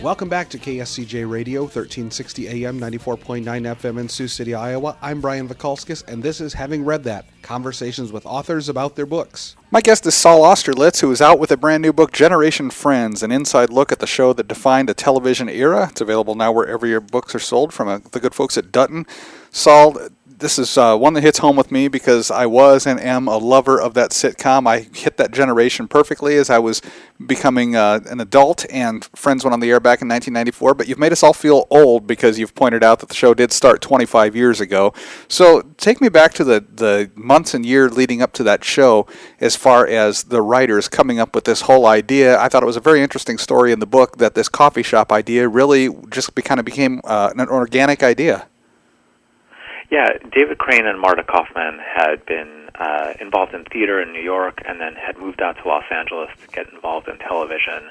Welcome back to KSCJ Radio, 1360 AM, 94.9 FM in Sioux City, Iowa. I'm Brian Vikalskis, and this is Having Read That, conversations with authors about their books. My guest is Saul Austerlitz, who is out with a brand new book, Generation Friends, an inside look at the show that defined a television era. It's available now wherever your books are sold from the good folks at Dutton. Saul, this is one that hits home with me because I was and am a lover of that sitcom. I hit that generation perfectly as I was becoming an adult, and Friends went on the air back in 1994. But you've made us all feel old because you've pointed out that the show did start 25 years ago. So take me back to the months and years leading up to that show as far as the writers coming up with this whole idea. I thought it was a very interesting story in the book that this coffee shop idea really just kind of became an organic idea. Yeah, David Crane and Marta Kaufman had been involved in theater in New York and then had moved out to Los Angeles to get involved in television.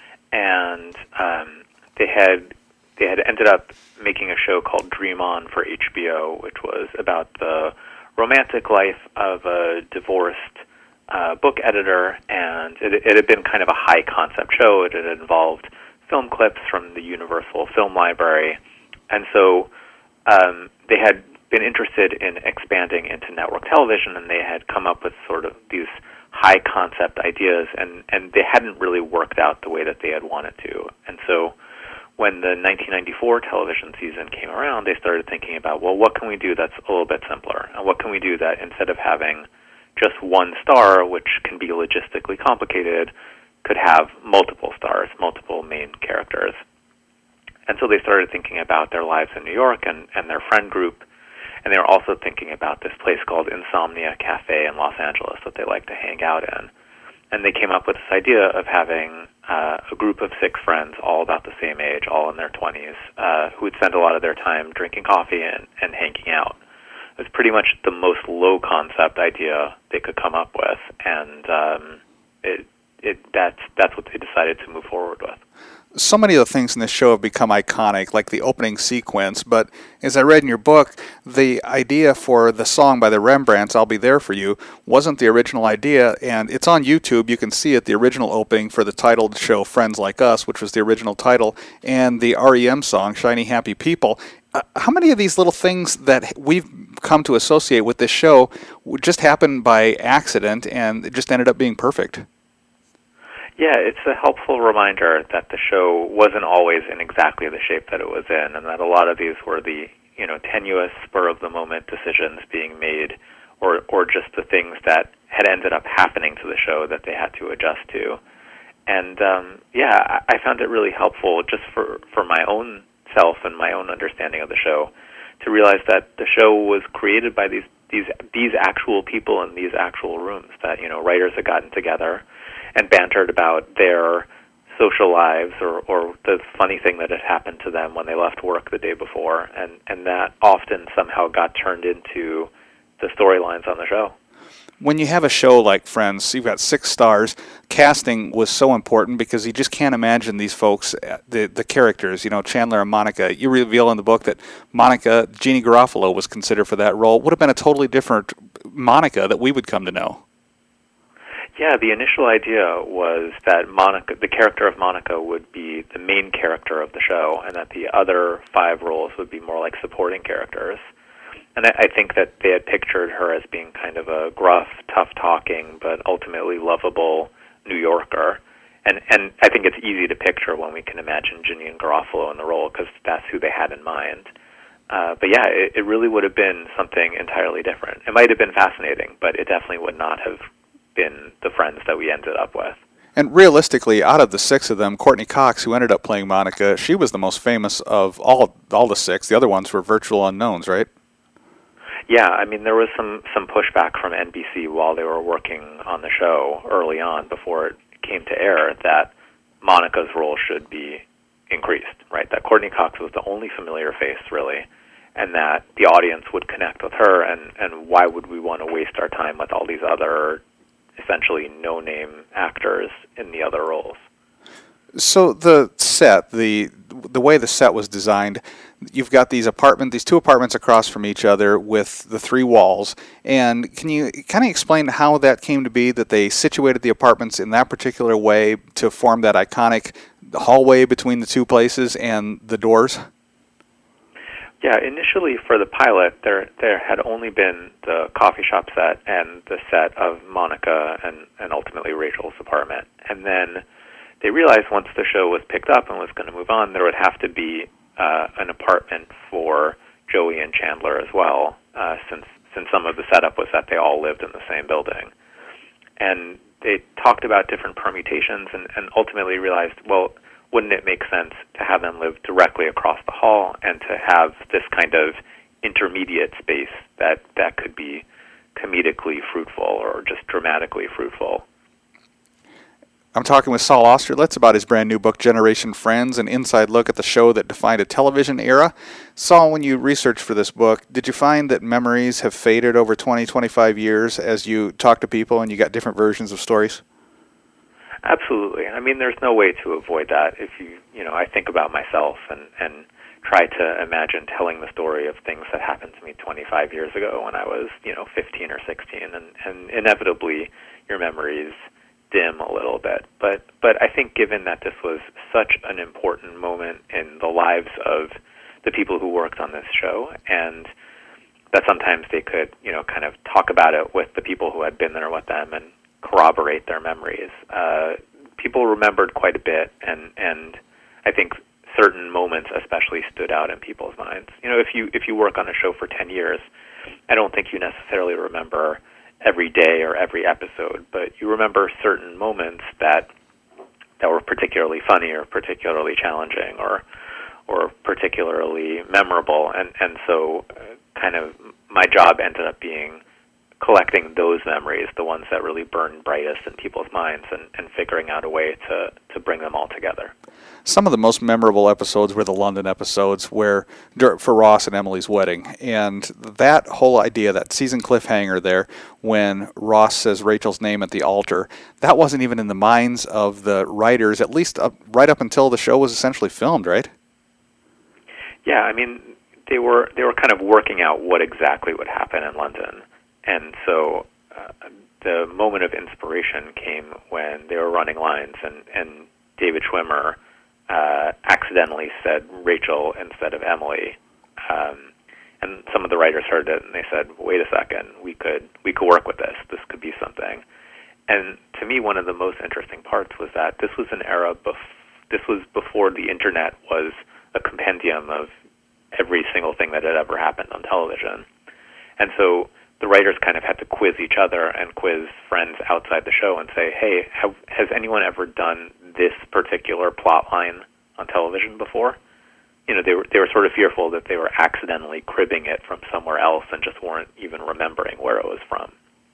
And they had ended up making a show called Dream On for HBO, which was about the romantic life of a divorced book editor, and it had been kind of a high-concept show. It had involved film clips from the Universal Film Library. And so they had been interested in expanding into network television, and they had come up with sort of these high concept ideas, and they hadn't really worked out the way that they had wanted to. And so when the 1994 television season came around, they started thinking about, well, what can we do that's a little bit simpler? And what can we do that instead of having just one star, which can be logistically complicated, could have multiple stars, multiple main characters? And so they started thinking about their lives in New York and their friend group. And they were also thinking about this place called Insomnia Cafe in Los Angeles that they like to hang out in. And they came up with this idea of having a group of 6 friends, all about the same age, all in their 20s, who would spend a lot of their time drinking coffee and hanging out. It was pretty much the most low-concept idea they could come up with, and that's what they decided to move forward with. So many of the things in this show have become iconic, like the opening sequence, but as I read in your book, the idea for the song by the Rembrandts, I'll Be There For You, wasn't the original idea, and it's on YouTube. You can see it, the original opening for the titled show Friends Like Us, which was the original title, and the REM song, Shiny Happy People. How many of these little things that we've come to associate with this show just happened by accident and it just ended up being perfect? Yeah, it's a helpful reminder that the show wasn't always in exactly the shape that it was in, and that a lot of these were the, tenuous, spur-of-the-moment decisions being made, or just the things that had ended up happening to the show that they had to adjust to. And, I found it really helpful just for my own self and my own understanding of the show to realize that the show was created by these actual people in these actual rooms, that, writers had gotten together and bantered about their social lives or the funny thing that had happened to them when they left work the day before, and that often somehow got turned into the storylines on the show. When you have a show like Friends, you've got 6 stars. Casting was so important because you just can't imagine these folks, the characters, Chandler and Monica. You reveal in the book that Monica, Jeannie Garofalo, was considered for that role. Would have been a totally different Monica that we would come to know. Yeah, the initial idea was that Monica, the character of Monica, would be the main character of the show, and that the other 5 roles would be more like supporting characters. And I think that they had pictured her as being kind of a gruff, tough-talking, but ultimately lovable New Yorker. And I think it's easy to picture when we can imagine Janeane Garofalo in the role, because that's who they had in mind. But yeah, it really would have been something entirely different. It might have been fascinating, but it definitely would not have been the Friends that we ended up with. And realistically, out of the 6 of them, Courtney Cox, who ended up playing Monica, she was the most famous of all the 6. The other ones were virtual unknowns, right? Yeah, I mean, there was some pushback from NBC while they were working on the show early on before it came to air that Monica's role should be increased, right? That Courtney Cox was the only familiar face, really, and that the audience would connect with her, and why would we want to waste our time with all these other essentially no-name actors in the other roles? So the set, the the way the set was designed, you've got these two apartments across from each other with the three walls. And can you kind of explain how that came to be, that they situated the apartments in that particular way to form that iconic hallway between the two places and the doors? Yeah, initially for the pilot, there had only been the coffee shop set and the set of Monica and ultimately Rachel's apartment. And then they realized once the show was picked up and was going to move on, there would have to be an apartment for Joey and Chandler as well, since some of the setup was that they all lived in the same building. And they talked about different permutations and ultimately realized, well, wouldn't it make sense to have them live directly across the hall and to have this kind of intermediate space that could be comedically fruitful or just dramatically fruitful? I'm talking with Saul Austerlitz about his brand new book, Generation Friends, an inside look at the show that defined a television era. Saul, when you researched for this book, did you find that memories have faded over 20, 25 years as you talk to people and you got different versions of stories? Absolutely. I mean, there's no way to avoid that. If I think about myself and try to imagine telling the story of things that happened to me 25 years ago when I was, 15 or 16, and inevitably your memories dim a little bit. But I think given that this was such an important moment in the lives of the people who worked on this show, and that sometimes they could, kind of talk about it with the people who had been there with them and corroborate their memories. People remembered quite a bit, and I think certain moments especially stood out in people's minds. If you work on a show for 10 years, I don't think you necessarily remember every day or every episode, but you remember certain moments that were particularly funny or particularly challenging or particularly memorable, and so kind of my job ended up being collecting those memories, the ones that really burn brightest in people's minds, and figuring out a way to bring them all together. Some of the most memorable episodes were the London episodes for Ross and Emily's wedding. And that whole idea, that season cliffhanger there, when Ross says Rachel's name at the altar, that wasn't even in the minds of the writers, at least right up until the show was essentially filmed, right? Yeah, I mean, they were kind of working out what exactly would happen in London. And so the moment of inspiration came when they were running lines, and David Schwimmer accidentally said Rachel instead of Emily. And some of the writers heard it, and they said, "Wait a second, we could work with this. This could be something." And to me, one of the most interesting parts was that this was an era. This was before the internet was a compendium of every single thing that had ever happened on television, and so the writers kind of had to quiz each other and quiz friends outside the show and say, hey, has anyone ever done this particular plot line on television before? They were sort of fearful that they were accidentally cribbing it from somewhere else and just weren't even remembering where it was from.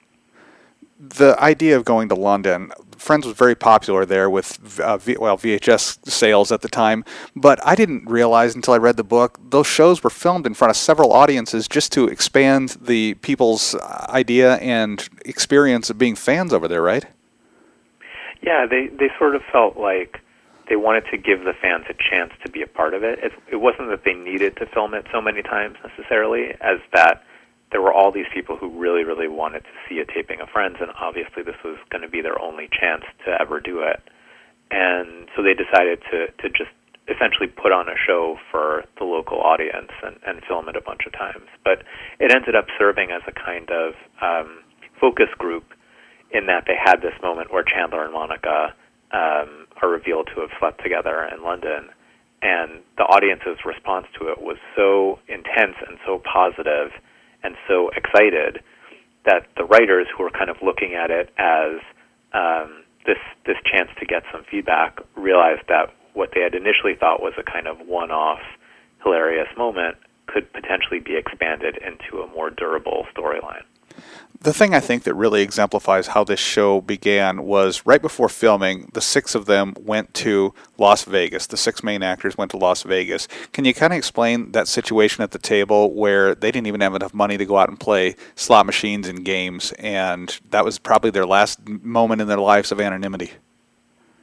The idea of going to London, Friends was very popular there with VHS sales at the time, but I didn't realize until I read the book, those shows were filmed in front of several audiences just to expand the people's idea and experience of being fans over there, right? Yeah, they sort of felt like they wanted to give the fans a chance to be a part of it. It wasn't that they needed to film it so many times necessarily, as that there were all these people who really, really wanted to see a taping of Friends, and obviously this was going to be their only chance to ever do it. And so they decided to just essentially put on a show for the local audience and film it a bunch of times. But it ended up serving as a kind of focus group in that they had this moment where Chandler and Monica are revealed to have slept together in London. And the audience's response to it was so intense and so positive and so excited that the writers, who were kind of looking at it as this chance to get some feedback, realized that what they had initially thought was a kind of one-off hilarious moment could potentially be expanded into a more durable storyline. The thing I think that really exemplifies how this show began was right before filming, the six of them went to Las Vegas. The six main actors went to Las Vegas. Can you kind of explain that situation at the table where they didn't even have enough money to go out and play slot machines and games, and that was probably their last moment in their lives of anonymity?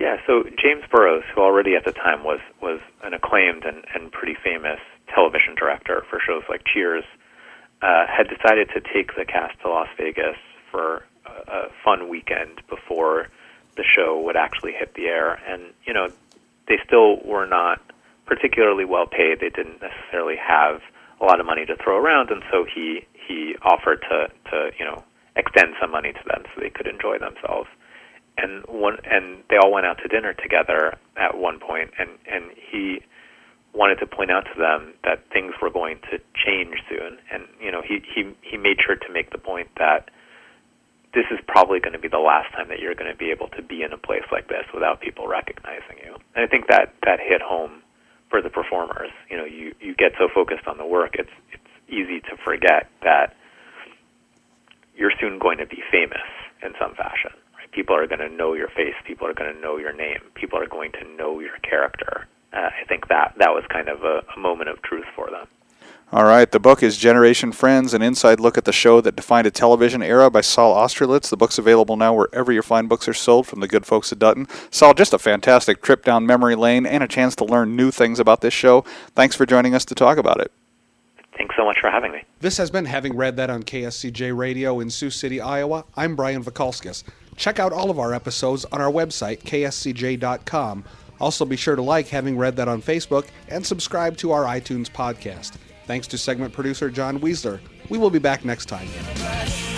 Yeah, so James Burrows, who already at the time was an acclaimed and pretty famous television director for shows like Cheers, had decided to take the cast to Las Vegas for a fun weekend before the show would actually hit the air. And, you know, they still were not particularly well paid. They didn't necessarily have a lot of money to throw around, and so he offered to you know, extend some money to them so they could enjoy themselves. And they all went out to dinner together at one point, and he wanted to point out to them that things were going to change soon. And, you know, he made sure to make the point that this is probably going to be the last time that you're going to be able to be in a place like this without people recognizing you. And I think that hit home for the performers. You know, you get so focused on the work, it's easy to forget that you're soon going to be famous in some fashion. Right? People are going to know your face. People are going to know your name. People are going to know your character. I think that was kind of a moment of truth for them. All right, the book is Generation Friends, an inside look at the show that defined a television era by Saul Austerlitz. The book's available now wherever your fine books are sold from the good folks at Dutton. Saul, just a fantastic trip down memory lane and a chance to learn new things about this show. Thanks for joining us to talk about it. Thanks so much for having me. This has been Having Read That on KSCJ Radio in Sioux City, Iowa. I'm Brian Vakalskis. Check out all of our episodes on our website, kscj.com. Also, be sure to like Having Read That on Facebook and subscribe to our iTunes podcast. Thanks to segment producer John Weisler. We will be back next time.